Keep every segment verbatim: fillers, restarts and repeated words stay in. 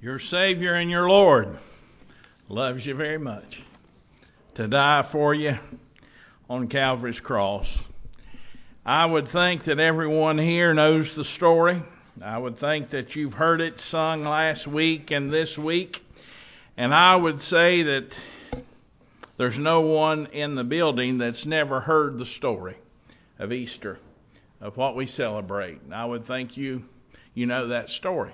Your Savior and your Lord loves you very much to die for you on Calvary's cross. I would think that everyone here knows the story. I would think that you've heard it sung last week and this week. And I would say that there's no one in the building that's never heard the story of Easter, of what we celebrate. And I would think you, you know that story.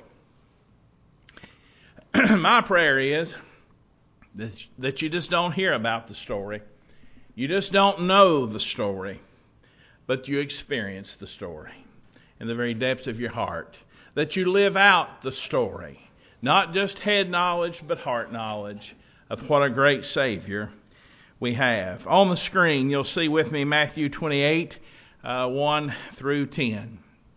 My prayer is that, that you just don't hear about the story. You just don't know the story, but you experience the story in the very depths of your heart. That you live out the story, not just head knowledge, but heart knowledge of what a great Savior we have. On the screen, you'll see with me Matthew twenty-eight, uh, one through ten.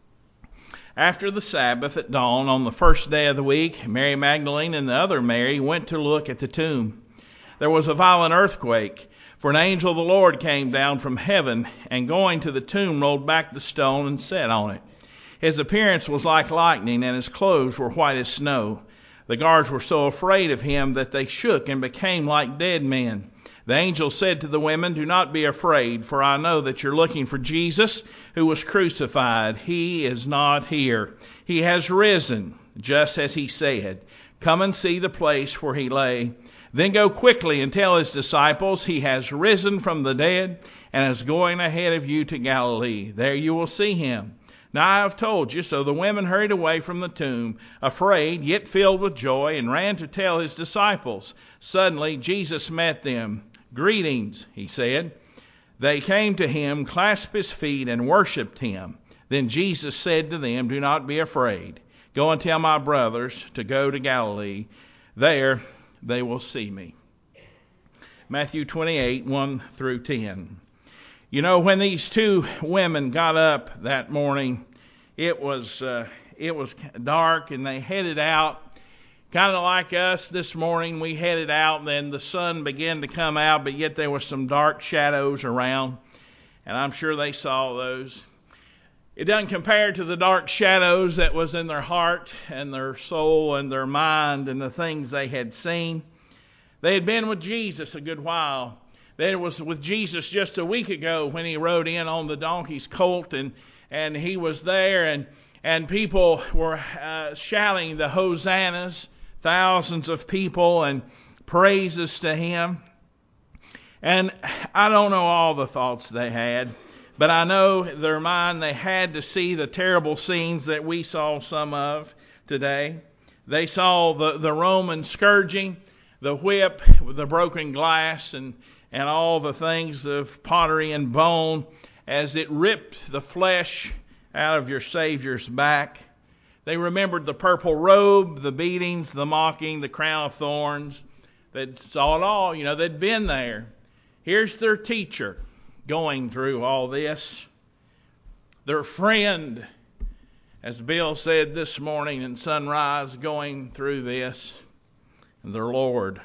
After the Sabbath at dawn on the first day of the week, Mary Magdalene and the other Mary went to look at the tomb. There was a violent earthquake, for an angel of the Lord came down from heaven, and going to the tomb rolled back the stone and sat on it. His appearance was like lightning, and his clothes were white as snow. The guards were so afraid of him that they shook and became like dead men. The angel said to the women, "Do not be afraid, for I know that you're looking for Jesus, who was crucified. He is not here. He has risen, just as he said. Come and see the place where he lay. Then go quickly and tell his disciples he has risen from the dead and is going ahead of you to Galilee. There you will see him. Now I have told you." So the women hurried away from the tomb, afraid, yet filled with joy, and ran to tell his disciples. Suddenly Jesus met them. "Greetings," he said. They came to him, clasped his feet, and worshipped him. Then Jesus said to them, "Do not be afraid. Go and tell my brothers to go to Galilee. There they will see me." Matthew twenty-eight, one through ten. You know, when these two women got up that morning, it was uh, it was dark, and they headed out. Kind of like us this morning, we headed out, and then the sun began to come out, but yet there were some dark shadows around, and I'm sure they saw those. It doesn't compare to the dark shadows that was in their heart and their soul and their mind and the things they had seen. They had been with Jesus a good while. They was with Jesus just a week ago when he rode in on the donkey's colt, and, and he was there, and, and people were uh, shouting the hosannas, thousands of people, and praises to him. And I don't know all the thoughts they had, but I know their mind, they had to see the terrible scenes that we saw some of today. They saw the, the Roman scourging, the whip, the broken glass, and, and all the things of pottery and bone as it ripped the flesh out of your Savior's back. They remembered the purple robe, the beatings, the mocking, the crown of thorns. They saw it all. You know, they'd been there. Here's their teacher going through all this. Their friend, as Bill said this morning in Sunrise, going through this. And their Lord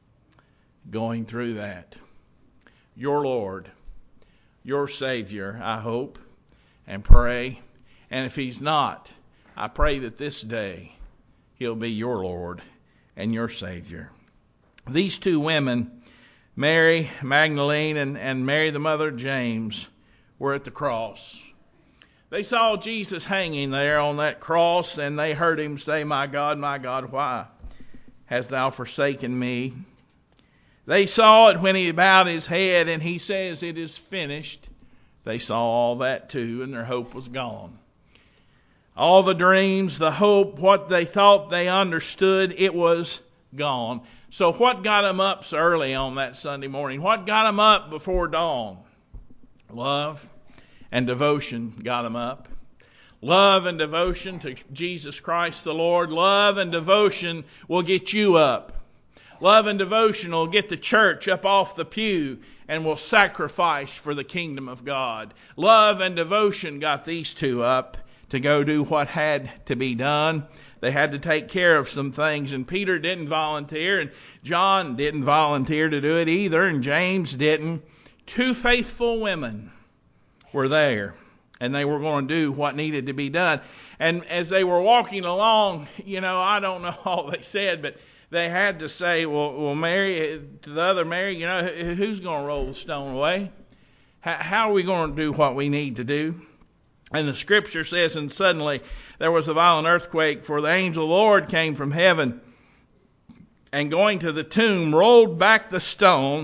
going through that. Your Lord, your Savior, I hope and pray. And if he's not, I pray that this day he'll be your Lord and your Savior. These two women, Mary Magdalene and, and Mary the mother of James, were at the cross. They saw Jesus hanging there on that cross, and they heard him say, "My God, my God, why hast thou forsaken me?" They saw it when he bowed his head and he says, "It is finished." They saw all that too, and their hope was gone. All the dreams, the hope, what they thought they understood, it was gone. So what got them up so early on that Sunday morning? What got them up before dawn? Love and devotion got them up. Love and devotion to Jesus Christ the Lord. Love and devotion will get you up. Love and devotion will get the church up off the pew and will sacrifice for the kingdom of God. Love and devotion got these two up to go do what had to be done. They had to take care of some things, and Peter didn't volunteer, and John didn't volunteer to do it either, and James didn't. Two faithful women were there. And they were going to do what needed to be done. And as they were walking along, you know, I don't know all they said, but they had to say, well, well Mary, to the other Mary, you know, who's going to roll the stone away? How, how are we going to do what we need to do? And the scripture says, and suddenly there was a violent earthquake, for the angel of the Lord came from heaven, and going to the tomb, rolled back the stone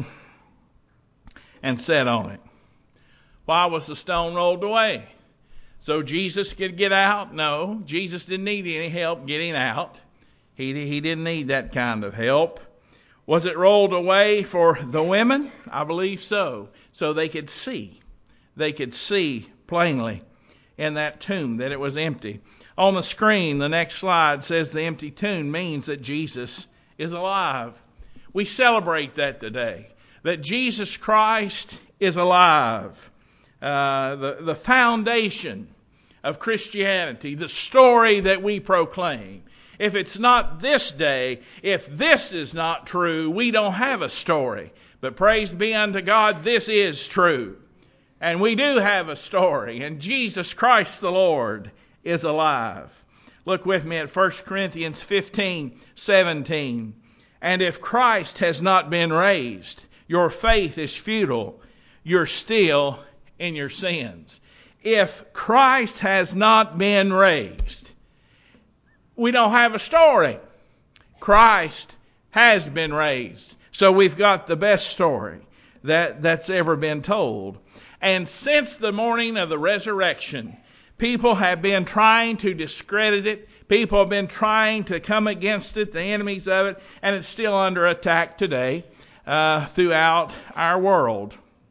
and sat on it. Why was the stone rolled away? So Jesus could get out? No, Jesus didn't need any help getting out. He, he didn't need that kind of help. Was it rolled away for the women? I believe so. So they could see. They could see plainly in that tomb that it was empty. On the screen, the next slide says the empty tomb means that Jesus is alive. We celebrate that today, that Jesus Christ is alive. Uh, the, the foundation of Christianity, the story that we proclaim. If it's not this day, if this is not true, we don't have a story. But praise be unto God, this is true. And we do have a story. And Jesus Christ the Lord is alive. Look with me at First Corinthians fifteen seventeen. And if Christ has not been raised, your faith is futile. You're still in your sins. If Christ has not been raised, we don't have a story. Christ has been raised. So we've got the best story that, that's ever been told. And since the morning of the resurrection, people have been trying to discredit it. People have been trying to come against it, the enemies of it, and it's still under attack today uh, throughout our world.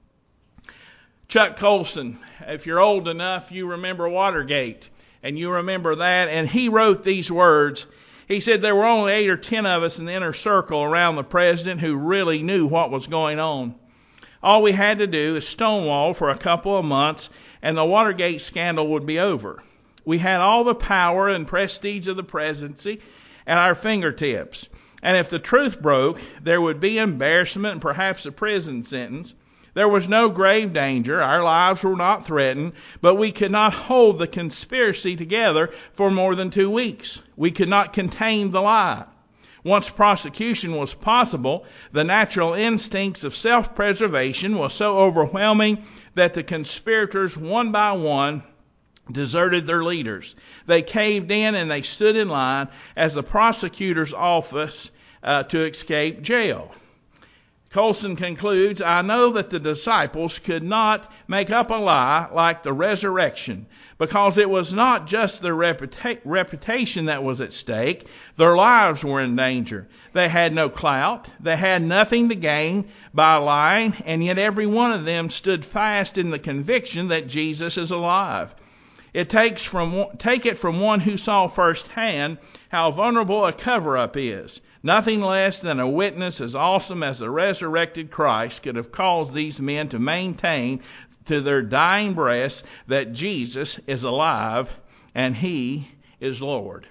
Chuck Colson, if you're old enough, you remember Watergate, and you remember that, and he wrote these words. He said there were only eight or ten of us in the inner circle around the president who really knew what was going on. All we had to do is stonewall for a couple of months, and the Watergate scandal would be over. We had all the power and prestige of the presidency at our fingertips. And if the truth broke, there would be embarrassment and perhaps a prison sentence. There was no grave danger. Our lives were not threatened, but we could not hold the conspiracy together for more than two weeks. We could not contain the lie. Once prosecution was possible, the natural instincts of self-preservation was so overwhelming that the conspirators, one by one, deserted their leaders. They caved in and they stood in line as the prosecutor's office uh, to escape jail. Colson concludes, I know that the disciples could not make up a lie like the resurrection, because it was not just their reputa- reputation that was at stake. Their lives were in danger. They had no clout. They had nothing to gain by lying, and yet every one of them stood fast in the conviction that Jesus is alive. It takes from take it from one who saw firsthand how vulnerable a cover-up is. Nothing less than a witness as awesome as the resurrected Christ could have caused these men to maintain to their dying breaths that Jesus is alive and He is Lord.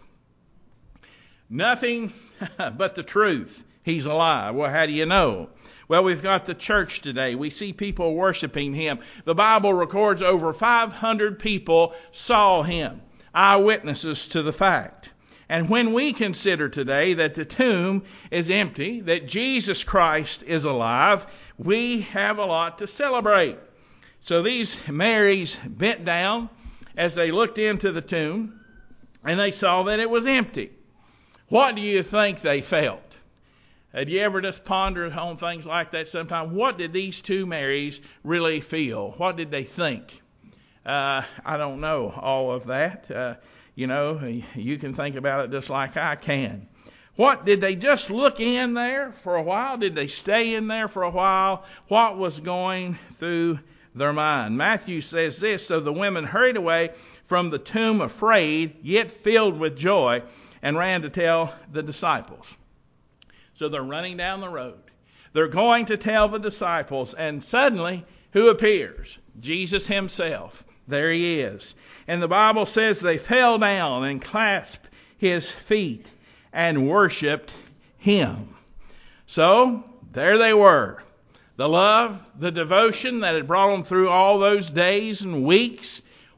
Nothing but the truth. He's alive. Well, how do you know? Well, we've got the church today. We see people worshiping Him. The Bible records over five hundred people saw Him, eyewitnesses to the fact. And when we consider today that the tomb is empty, that Jesus Christ is alive, we have a lot to celebrate. So these Marys bent down as they looked into the tomb, and they saw that it was empty. What do you think they felt? Had you ever just pondered on things like that sometime? What did these two Marys really feel? What did they think? Uh, I don't know all of that. Uh, you know, you can think about it just like I can. What, did they just look in there for a while? Did they stay in there for a while? What was going through their mind? Matthew says this, so the women hurried away from the tomb afraid, yet filled with joy, and ran to tell the disciples. So they're running down the road. They're going to tell the disciples, and suddenly, who appears? Jesus Himself. There He is. And the Bible says they fell down and clasped His feet and worshiped Him. So, there they were. The love, the devotion that had brought them through all those days and weeks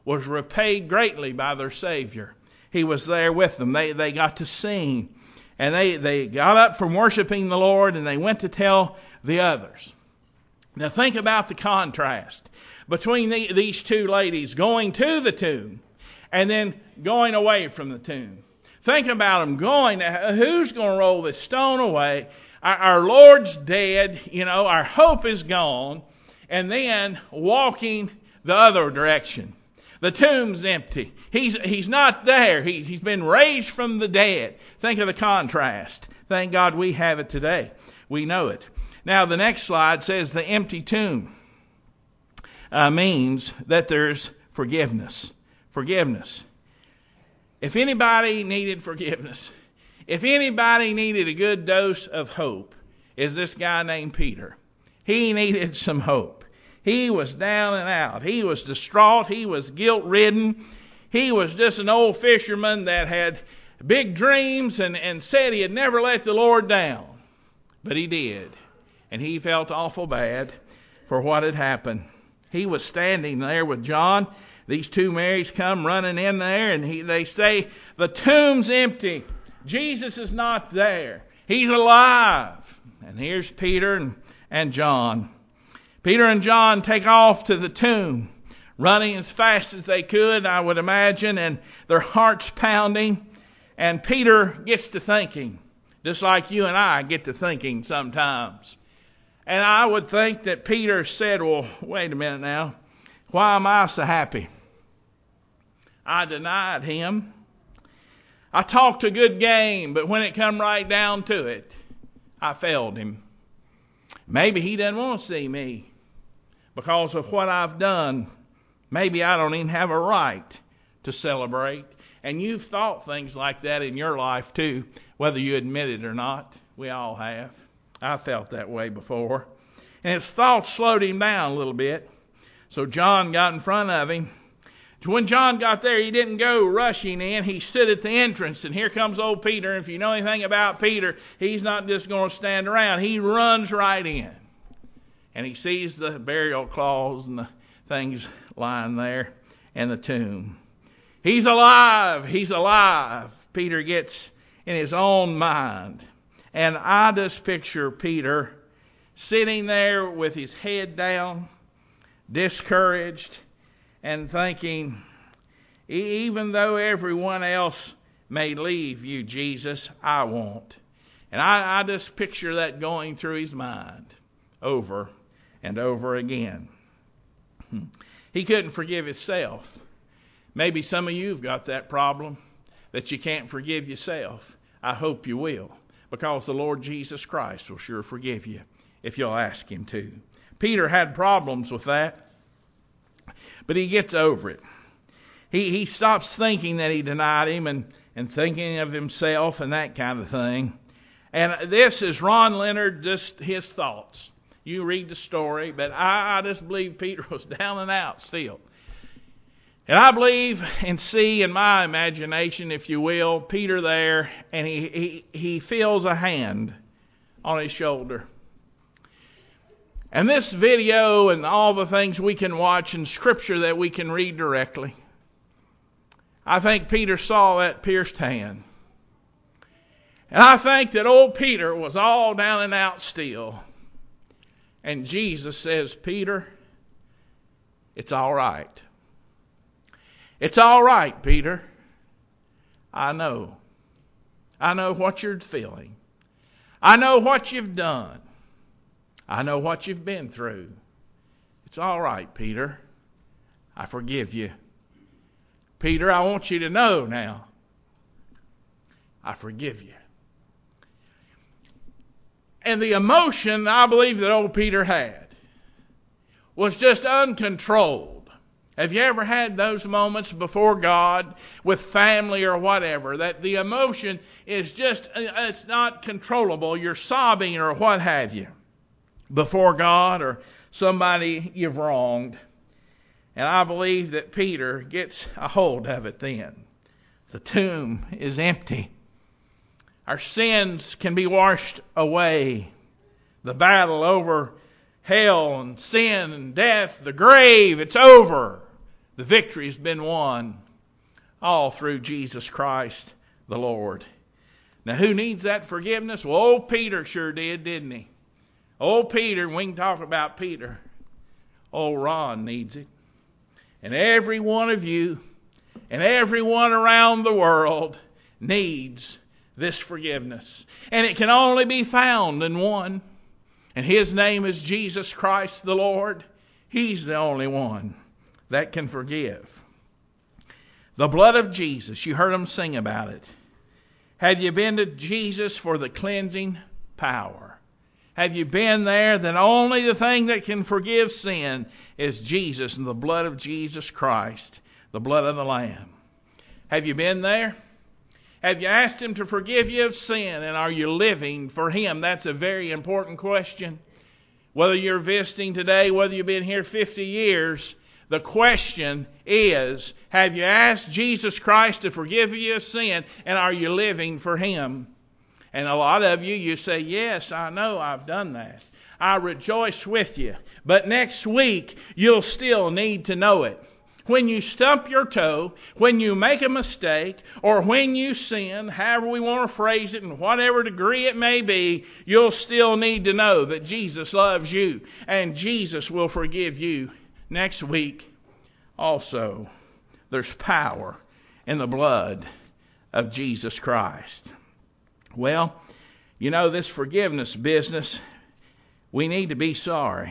was repaid greatly by their Savior. He was there with them. They, they got to sing. And they, they got up from worshiping the Lord, and they went to tell the others. Now think about the contrast between the, these two ladies going to the tomb and then going away from the tomb. Think about them going. Who's going to roll this stone away? Our, our Lord's dead. You know, our hope is gone. And then walking the other direction. The tomb's empty. He's he's not there. He, he's been raised from the dead. Think of the contrast. Thank God we have it today. We know it. Now the next slide says the empty tomb uh, means that there's forgiveness. Forgiveness. If anybody needed forgiveness, if anybody needed a good dose of hope, is this guy named Peter. He needed some hope. He was down and out. He was distraught. He was guilt-ridden. He was just an old fisherman that had big dreams and, and said he had never let the Lord down. But he did. And he felt awful bad for what had happened. He was standing there with John. These two Marys come running in there, and he, they say, the tomb's empty. Jesus is not there. He's alive. And here's Peter and, and John. Peter and John take off to the tomb, running as fast as they could, I would imagine, and their hearts pounding. And Peter gets to thinking, just like you and I get to thinking sometimes. And I would think that Peter said, well, wait a minute now. Why am I so happy? I denied him. I talked a good game, but when it come right down to it, I failed him. Maybe he doesn't want to see me because of what I've done. Maybe I don't even have a right to celebrate. And you've thought things like that in your life too, whether you admit it or not. We all have. I felt that way before. And his thoughts slowed him down a little bit. So John got in front of him. When John got there, he didn't go rushing in. He stood at the entrance, and here comes old Peter. And if you know anything about Peter, he's not just going to stand around. He runs right in. And he sees the burial cloths and the things lying there and the tomb. He's alive. He's alive. Peter gets in his own mind. And I just picture Peter sitting there with his head down, discouraged, and thinking, even though everyone else may leave you, Jesus, I won't. And I, I just picture that going through his mind over and over again. He couldn't forgive himself. Maybe some of you have got that problem, that you can't forgive yourself. I hope you will, because the Lord Jesus Christ will sure forgive you if you'll ask him to. Peter had problems with that. But he gets over it. He he stops thinking that he denied him and, and thinking of himself and that kind of thing. And this is Ron Leonard, just his thoughts. You read the story, but I, I just believe Peter was down and out still. And I believe and see in my imagination, if you will, Peter there, and he, he, he feels a hand on his shoulder. And this video and all the things we can watch in Scripture that we can read directly, I think Peter saw that pierced hand. And I think that old Peter was all down and out still. And Jesus says, Peter, it's all right. It's all right, Peter. I know. I know what you're feeling. I know what you've done. I know what you've been through. It's all right, Peter. I forgive you. Peter, I want you to know now, I forgive you. And the emotion I believe that old Peter had was just uncontrolled. Have you ever had those moments before God with family or whatever, that the emotion is just, it's not controllable. You're sobbing or what have you before God or somebody you've wronged. And I believe that Peter gets a hold of it then. The tomb is empty. Our sins can be washed away. The battle over hell and sin and death, the grave, it's over. The victory's been won all through Jesus Christ the Lord. Now, who needs that forgiveness? Well, old Peter sure did, didn't he? Old Peter, we can talk about Peter. Old Ron needs it. And every one of you and everyone around the world needs this forgiveness. And it can only be found in one. And His name is Jesus Christ the Lord. He's the only one that can forgive. The blood of Jesus, you heard them sing about it. Have you been to Jesus for the cleansing power? Have you been there that only the thing that can forgive sin is Jesus and the blood of Jesus Christ, the blood of the Lamb? Have you been there? Have you asked Him to forgive you of sin, and are you living for Him? That's a very important question. Whether you're visiting today, whether you've been here fifty years, the question is, have you asked Jesus Christ to forgive you of sin, and are you living for Him? And a lot of you, you say, yes, I know I've done that. I rejoice with you. But next week, you'll still need to know it. When you stump your toe, when you make a mistake, or when you sin, however we want to phrase it, in whatever degree it may be, you'll still need to know that Jesus loves you, and Jesus will forgive you. Next week, also, there's power in the blood of Jesus Christ. Well, you know, this forgiveness business, we need to be sorry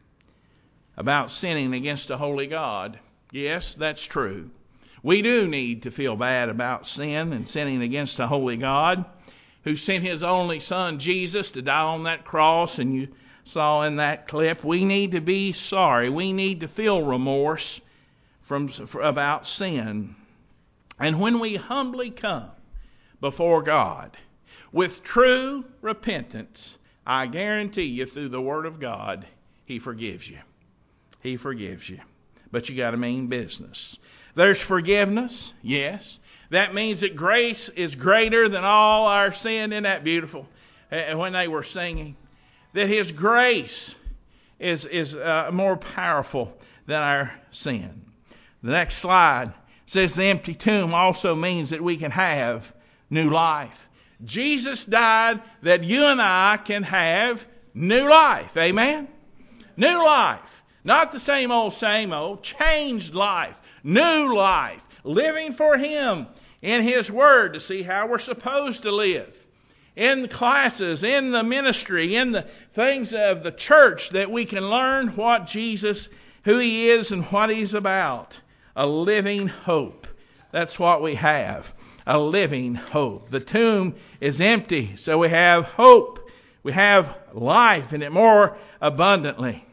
about sinning against a holy God. Yes, that's true. We do need to feel bad about sin and sinning against a holy God who sent His only Son, Jesus, to die on that cross, and you saw in that clip. We need to be sorry. We need to feel remorse from, for, about sin. And when we humbly come before God with true repentance, I guarantee you through the Word of God, He forgives you. He forgives you. But you got to mean business. There's forgiveness, yes. That means that grace is greater than all our sin. Isn't that beautiful? And when they were singing, that His grace is, is uh, more powerful than our sin. The next slide says the empty tomb also means that we can have new life. Jesus died that you and I can have new life. Amen? New life. Not the same old, same old. Changed life. New life. Living for Him in His Word to see how we're supposed to live. In the classes, in the ministry, in the things of the church, that we can learn what Jesus, who He is and what He's about. A living hope. That's what we have. A living hope. The tomb is empty, so we have hope. We have life, and it more abundantly.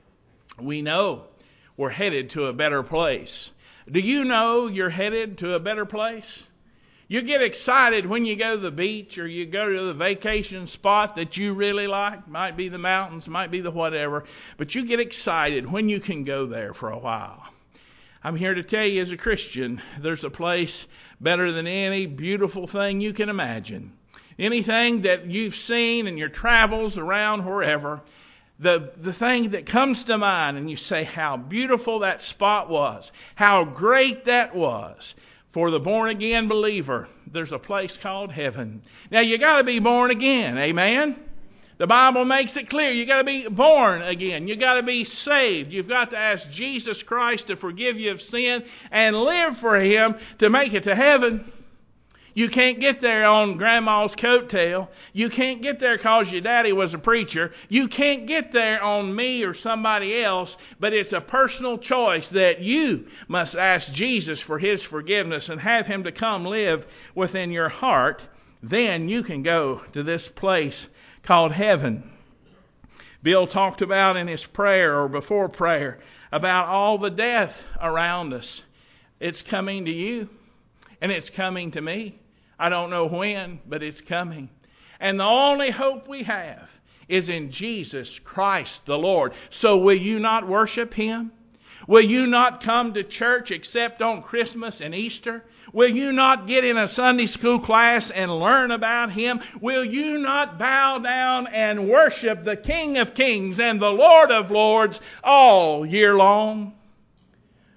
We know we're headed to a better place. Do you know you're headed to a better place? You get excited when you go to the beach or you go to the vacation spot that you really like. Might be the mountains, might be the whatever. But you get excited when you can go there for a while. I'm here to tell you, as a Christian, there's a place better than any beautiful thing you can imagine. Anything that you've seen in your travels around wherever, the, the thing that comes to mind and you say how beautiful that spot was, how great that was. For the born-again believer, there's a place called heaven. Now, you got to be born again, amen? The Bible makes it clear. You got to be born again. You got to be saved. You've got to ask Jesus Christ to forgive you of sin and live for Him to make it to heaven. You can't get there on grandma's coattail. You can't get there because your daddy was a preacher. You can't get there on me or somebody else, but it's a personal choice that you must ask Jesus for His forgiveness and have Him to come live within your heart. Then you can go to this place called heaven. Bill talked about in his prayer or before prayer about all the death around us. It's coming to you and it's coming to me. I don't know when, but it's coming. And the only hope we have is in Jesus Christ the Lord. So will you not worship Him? Will you not come to church except on Christmas and Easter? Will you not get in a Sunday school class and learn about Him? Will you not bow down and worship the King of Kings and the Lord of Lords all year long?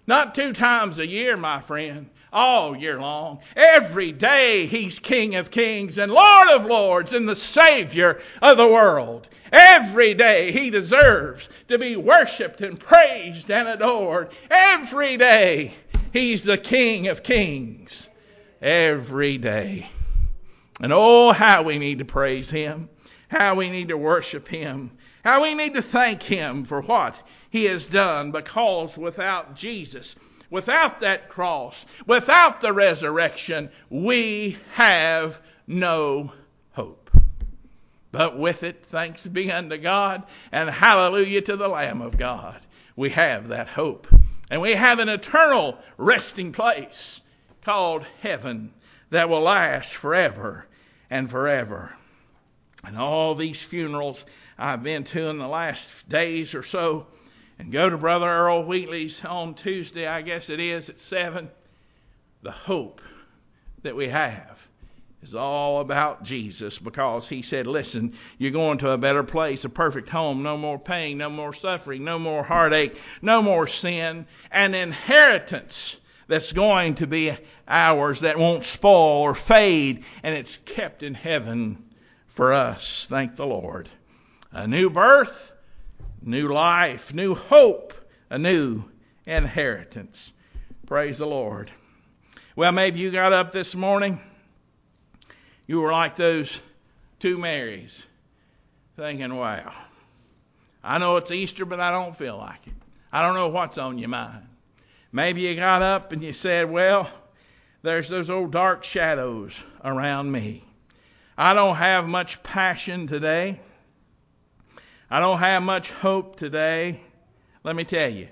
Not two times a year, my friend. All year long. Every day He's King of Kings and Lord of Lords and the Savior of the world. Every day He deserves to be worshiped and praised and adored. Every day He's the King of Kings. Every day. And oh, how we need to praise Him. How we need to worship Him. How we need to thank Him for what He has done. Because without Jesus, without that cross, without the resurrection, we have no hope. But with it, thanks be unto God, and hallelujah to the Lamb of God, we have that hope. And we have an eternal resting place called heaven that will last forever and forever. And all these funerals I've been to in the last days or so, and go to Brother Earl Wheatley's on Tuesday, I guess it is, at seven. The hope that we have is all about Jesus, because He said, listen, you're going to a better place, a perfect home, no more pain, no more suffering, no more heartache, no more sin, an inheritance that's going to be ours that won't spoil or fade, and it's kept in heaven for us. Thank the Lord. A new birth, new life, new hope, a new inheritance. Praise the Lord. Well, maybe you got up this morning, you were like those two Marys, thinking, wow, I know it's Easter, but I don't feel like it. I don't know what's on your mind. Maybe you got up and you said, well, there's those old dark shadows around me. I don't have much passion today. I don't have much hope today. Let me tell you,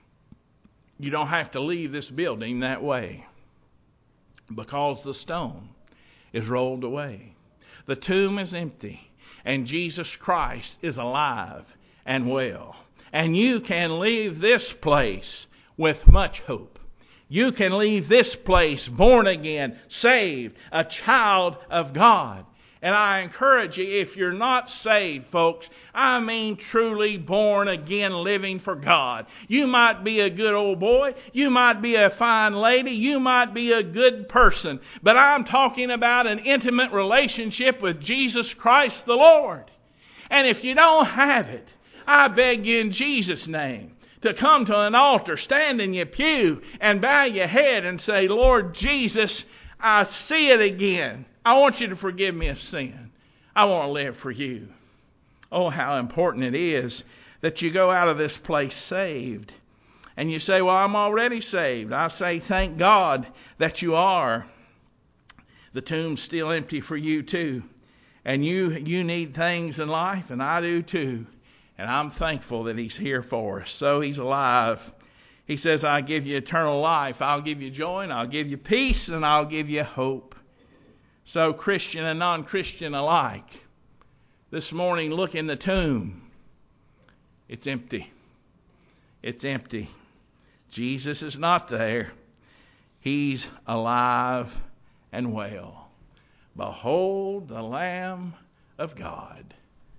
you don't have to leave this building that way, because the stone is rolled away. The tomb is empty, and Jesus Christ is alive and well. And you can leave this place with much hope. You can leave this place born again, saved, a child of God. And I encourage you, if you're not saved, folks, I mean truly born again, living for God. You might be a good old boy. You might be a fine lady. You might be a good person. But I'm talking about an intimate relationship with Jesus Christ the Lord. And if you don't have it, I beg you in Jesus' name to come to an altar, stand in your pew, and bow your head and say, Lord Jesus, I see it again. I want you to forgive me of sin. I want to live for you. Oh, how important it is that you go out of this place saved. And you say, well, I'm already saved. I say, thank God that you are. The tomb's still empty for you too. And you, you need things in life, and I do too. And I'm thankful that He's here for us. So He's alive. He says, I give you eternal life. I'll give you joy, and I'll give you peace, and I'll give you hope. So Christian and non-Christian alike, this morning look in the tomb. It's empty. It's empty. Jesus is not there. He's alive and well. Behold the Lamb of God,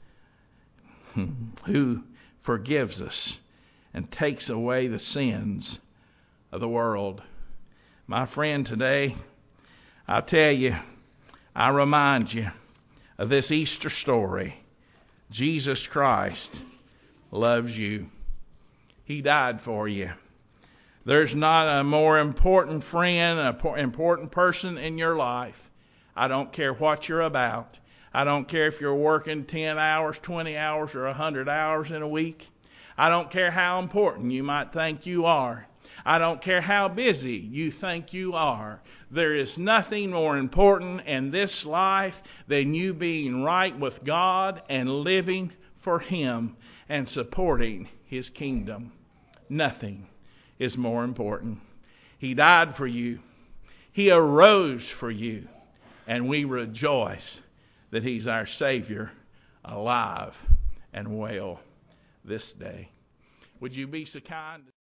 who forgives us and takes away the sins of the world. My friend, today, I tell you, I remind you of this Easter story. Jesus Christ loves you. He died for you. There's not a more important friend, an important person in your life. I don't care what you're about. I don't care if you're working ten hours, twenty hours, or one hundred hours in a week. I don't care how important you might think you are. I don't care how busy you think you are. There is nothing more important in this life than you being right with God and living for Him and supporting His kingdom. Nothing is more important. He died for you. He arose for you. And we rejoice that He's our Savior, alive and well this day. Would you be so kind?